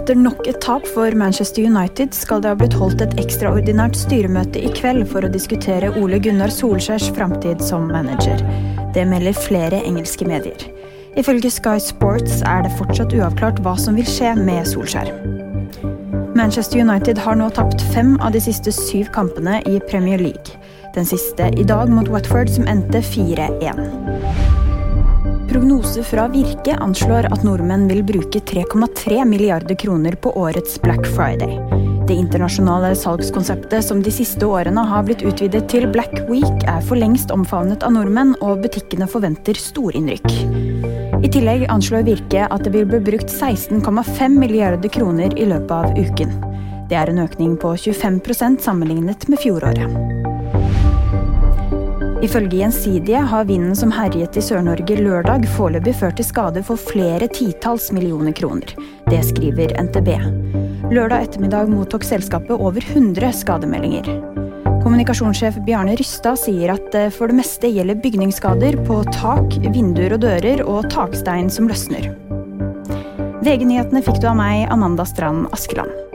Etter nok et tap for Manchester United skal det ha blitt holdt et ekstraordinært styremøte i kveld for å diskutere Ole Gunnar Solskjærs fremtid som manager. Det melder flere engelske medier. Ifølge Sky Sports det fortsatt uavklart hva som vil skje med Solskjær. Manchester United har nå tapt 5 av de siste 7 kampene i Premier League. Den siste i dag mot Watford som endte 4-1. Prognose fra Virke anslår at nordmenn vil bruke 3,3 milliarder kroner på årets Black Friday. Det internasjonale salgskonseptet som de siste årene har blitt utvidet til Black Week for lengst omfavnet av nordmenn, og butikkene forventer storinnrykk. I tillegg anslår Virke at det vil bli brukt 16,5 milliarder kroner i løpet av uken. Det en økning på 25% sammenlignet med fjoråret. Ifølge Gjensidige har vinden som herjet i Sør-Norge lørdag foreløpig ført til skade for flere titalls millioner kroner. Det skriver NTB. Lørdag ettermiddag mottok selskapet over 100 skademeldinger. Kommunikasjonssjef Bjarne Rystad sier at det for det meste gjelder bygningsskader på tak, vinduer og dører og takstein som løsner. VG-nyhetene fikk du av meg, Amanda Strand Askeland.